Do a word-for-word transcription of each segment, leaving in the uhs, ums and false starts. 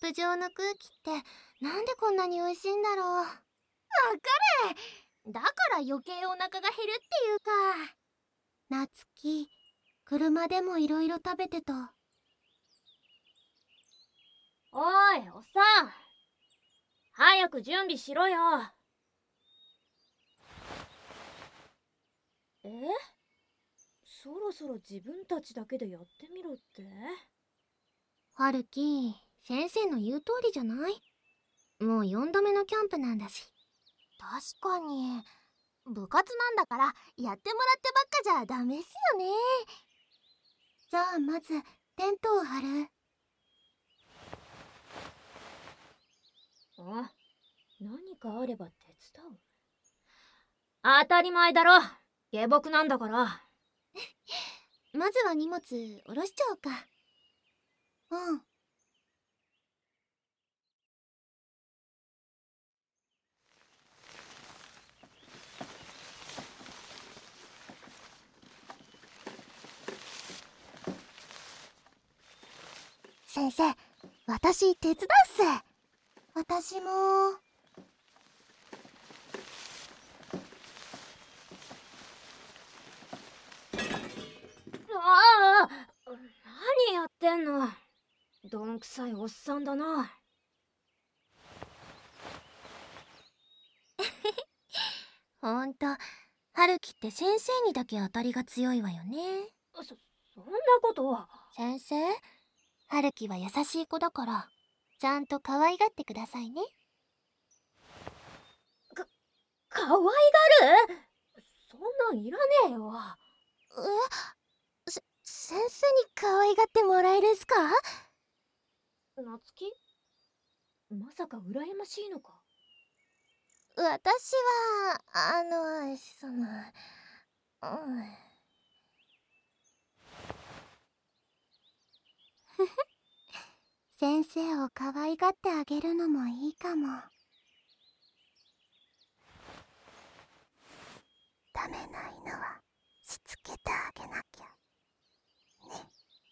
屋上の空気ってなんでこんなに美味しいんだろう。わかる。だから余計お腹が減るっていうか。夏希、車でもいろいろ食べてた。 おい、おっさん、早く準備しろよ。え？そろそろ自分たちだけでやってみろって？ 春樹、先生の言う通りじゃない？もうよんどめのキャンプなんだし。確かに部活なんだからやってもらってばっかじゃダメっすよね。じゃあまずテントを張る。 あ、何かあれば手伝う？当たり前だろ、下僕なんだから。 まずは荷物下ろしちゃおうか。うん。先生、私手伝うっす。私も。 ああ、何やってんの？どんくさいおっさんだな。 ほんと、春樹って先生にだけ当たりが強いわよね。 そ、そんなことは。 先生、春樹は優しい子だから、ちゃんと可愛がってくださいね。 か、可愛がる？そんなんいらねえよ。 え、せ、先生に可愛がってもらえるんすか？ 夏希？まさか羨ましいのか？ 私は、あの、その、うん。ふふ、先生を可愛がってあげるのもいいかも。ダメな犬はしつけてあげなきゃね。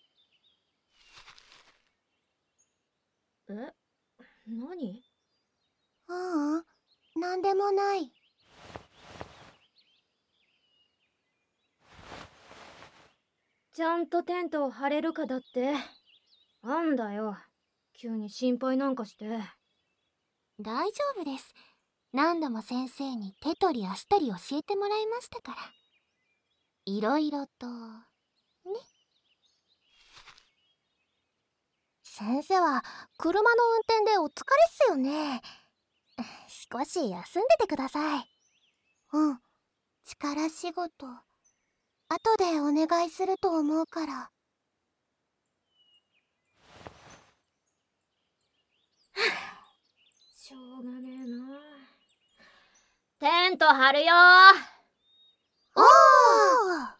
え、何？ ううん、なんでもない。 ちゃんとテントを張れるかだって。なんだよ、急に心配なんかして。 大丈夫です。何度も先生に手取り足取り教えてもらいましたから。いろいろとね。先生は車の運転でお疲れっすよね。少し休んでてください。うん、力仕事後でお願いすると思うから。 しょうがねえな。テント張るよ。 おー。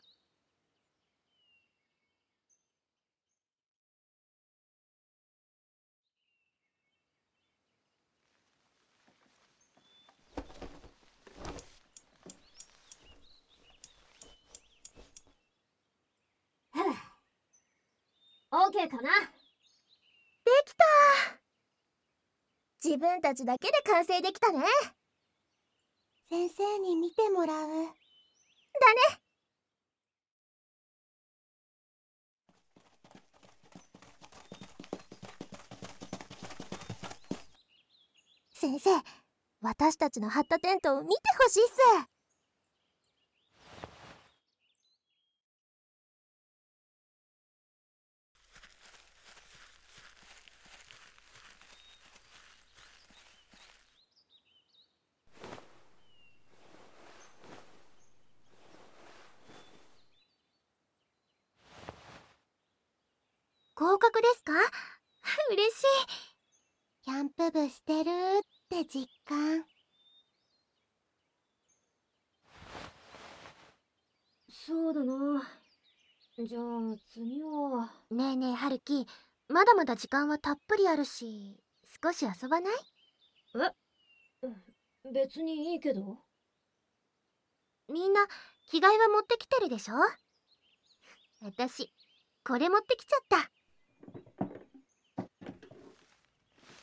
オーケーかな？ できた。自分たちだけで完成できたね。先生に見てもらう。だね。先生、私たちの張ったテントを見てほしいっす。合格ですか？嬉しい。キャンプ部してるって実感。 そうだな。じゃあ次は。 ねえねえ春樹、まだまだ時間はたっぷりあるし、少し遊ばない？ え、別にいいけど。 みんな着替えは持ってきてるでしょ？私これ持ってきちゃった。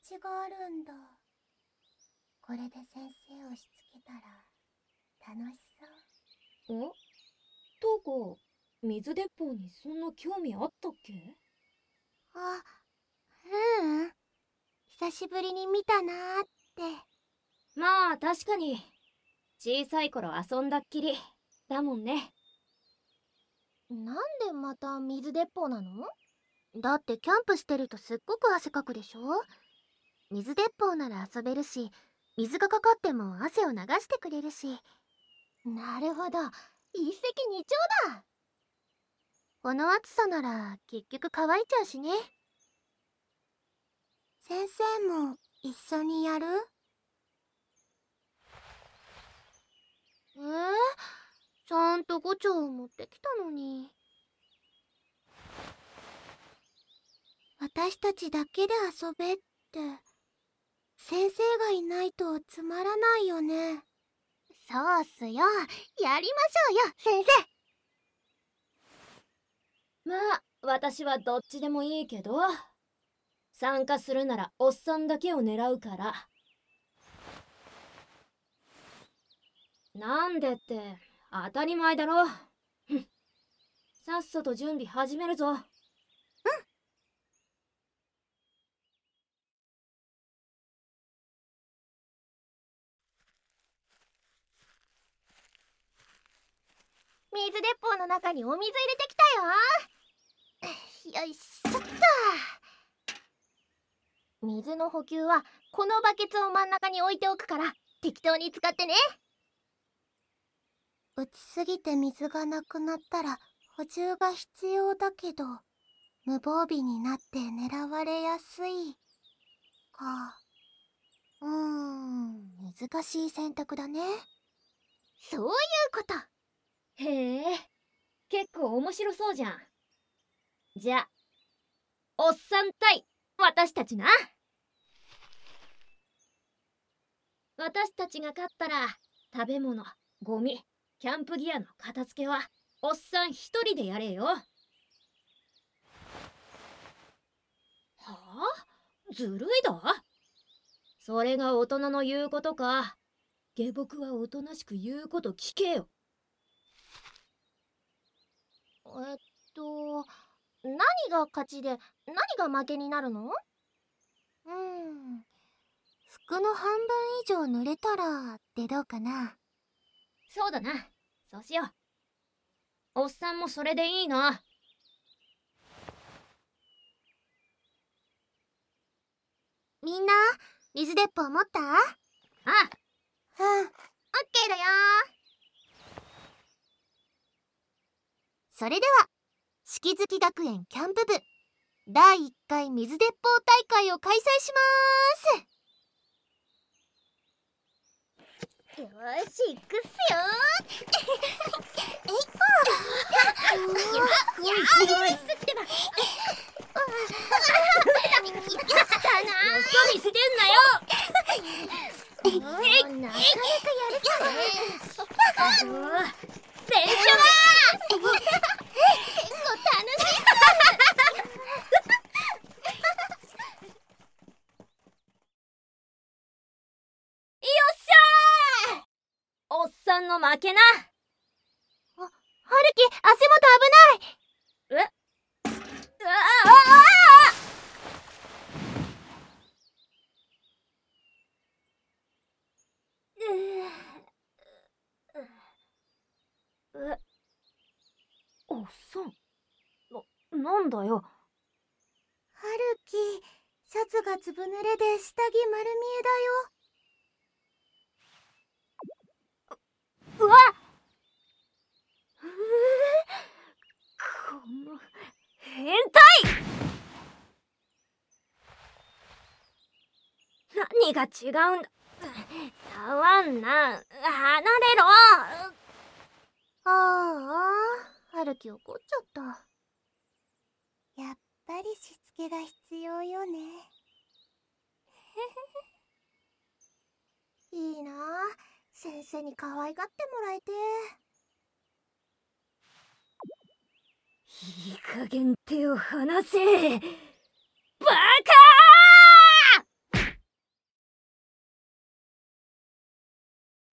ちがあるんだ。これで先生をしつけたら楽しそう。 お、トウコ、水鉄砲にそんな興味あったっけ？ あ、ううん。久しぶりに見たなーって。 まあ確かに小さい頃遊んだっきりだもんね。 なんでまた水鉄砲なの？だってキャンプしてるとすっごく汗かくでしょ？水鉄砲なら遊べるし、水がかかっても汗を流してくれるし。なるほど、一石二鳥だ。この暑さなら結局乾いちゃうしね。先生も一緒にやる？えー、ちゃんとご丁を持ってきたのに。私たちだけで遊べって、先生がいないとつまらないよね。そうっすよ。やりましょうよ、先生。まあ私はどっちでもいいけど、参加するならおっさんだけを狙うから。なんでって当たり前だろ。さっさと準備始めるぞ。うん。 水鉄砲の中にお水入れてきたよ。よいしょっと。水の補給はこのバケツを真ん中に置いておくから適当に使ってね。打ちすぎて水がなくなったら補充が必要だけど、無防備になって狙われやすいか。うーん、難しい選択だね。そういうこと。 へえ、結構面白そうじゃん。じゃあおっさん対私たちな。私たちが勝ったら食べ物、ゴミ、キャンプギアの片付けはおっさん一人でやれよ。はあ？ずるいだ。それが大人の言うことか。下僕はおとなしく言うこと聞けよ。 えっと何が勝ちで何が負けになるの？うーん、服の半分以上濡れたらってどうかな。 そうだな、そうしよう。おっさんもそれでいいな。 みんな水鉄砲持った？あ、うん、オッケーだよ。それでは式月学園キャンプ部だいいっかい水鉄砲大会を開催しまーす。よーし、行くっすよー。えいっぽー。ややーすってば。やったなー。 よそ見してんなよ。 なかなかやるっすね。 練習だー。 結構楽しい。 よっしゃー。おっさんの負けな。 あ、はるき、足元危ない。 え？うわあえ、おっさん、な、なんだよ。 はるき、シャツがずぶ濡れで下着丸見えだよ。 うわっ、この変態。何が違うんだ。触んな、離れろ。 ああ、はるき怒っちゃった。やっぱりしつけが必要よね。いいなあ、先生に可愛がってもらえて。 いい加減手を離せ。